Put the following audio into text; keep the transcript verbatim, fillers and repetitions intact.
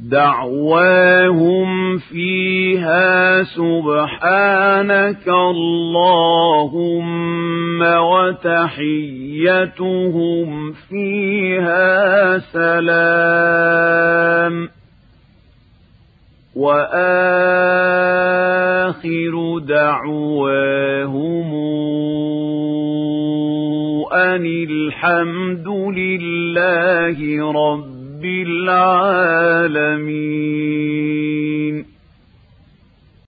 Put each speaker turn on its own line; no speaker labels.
دعواهم فيها سبحانك اللهم وتحيتهم فيها سلام وآخر دعواهم أن الحمد لله رب العالمين.